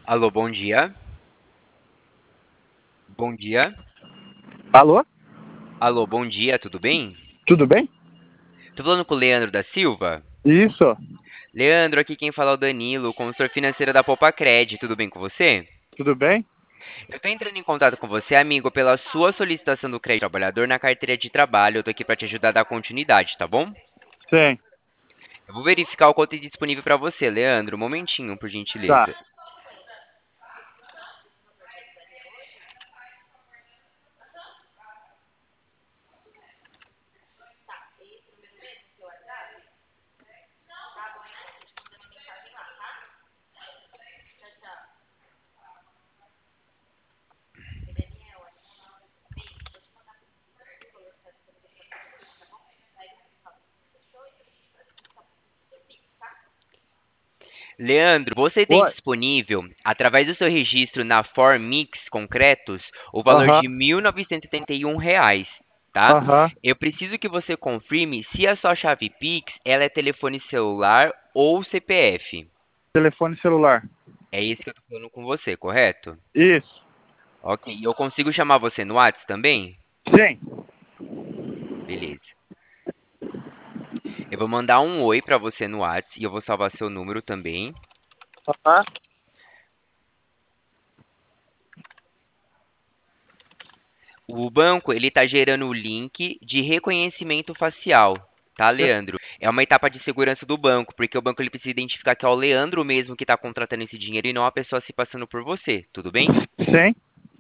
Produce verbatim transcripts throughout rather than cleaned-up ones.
Alô, bom dia. Bom dia. Alô? Alô, bom dia, tudo bem? Tudo bem? Tô falando com o Leandro da Silva. Isso. Leandro, aqui quem fala é o Danilo, consultor financeiro da Poupa-Cred, tudo bem com você? Tudo bem? Eu tô entrando em contato com você, amigo, pela sua solicitação do crédito trabalhador na carteira de trabalho. Eu tô aqui pra te ajudar a dar continuidade, tá bom? Sim. Eu vou verificar o quanto tem disponível pra você, Leandro. Um momentinho, por Tá. gentileza. Leandro, você tem Oi. disponível, através do seu registro na Formix Concretos, o valor Aham. de mil novecentos e setenta e um reais, tá? Aham. Eu preciso que você confirme se a sua chave Pix ela é telefone celular ou C P F. Telefone celular. É isso que eu tô falando com você, correto? Isso. Ok, e eu consigo chamar você no Whats também? Sim. Beleza. Eu vou mandar um oi pra você no Whats e eu vou salvar seu número também. Aham. O banco, ele tá gerando o link de reconhecimento facial, tá, Leandro? É uma etapa de segurança do banco, porque o banco ele precisa identificar que é o Leandro mesmo que está contratando esse dinheiro e não a pessoa se passando por você, tudo bem? Sim.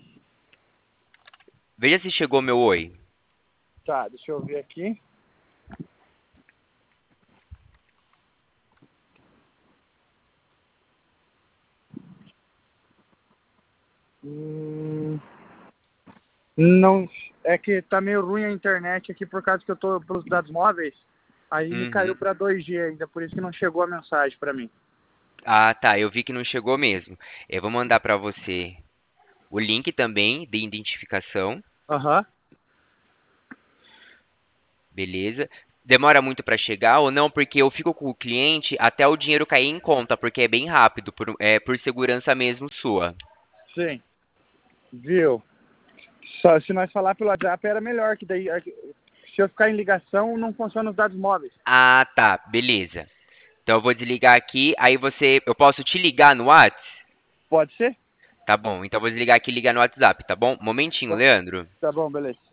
Veja se chegou meu oi. Tá, deixa eu ver aqui. Hum, não, é que tá meio ruim a internet aqui por causa que eu tô pelos dados móveis. Aí me caiu Uhum. pra dois G ainda, por isso que não chegou a mensagem pra mim. Ah, tá, eu vi que não chegou mesmo. Eu vou mandar para você o link também de identificação, Aham. beleza? Demora muito para chegar ou não? Porque eu fico com o cliente até o dinheiro cair em conta, porque é bem rápido, por, é por segurança mesmo sua. Sim. Viu? Só se nós falar pelo WhatsApp era melhor, que daí se eu ficar em ligação não funciona os dados móveis. Ah, tá, beleza. Então eu vou desligar aqui, aí você, eu posso te ligar no Whats? Pode ser? Tá bom, então eu vou desligar aqui e ligar no WhatsApp, tá bom? Momentinho, Tá, Leandro. tá bom, beleza.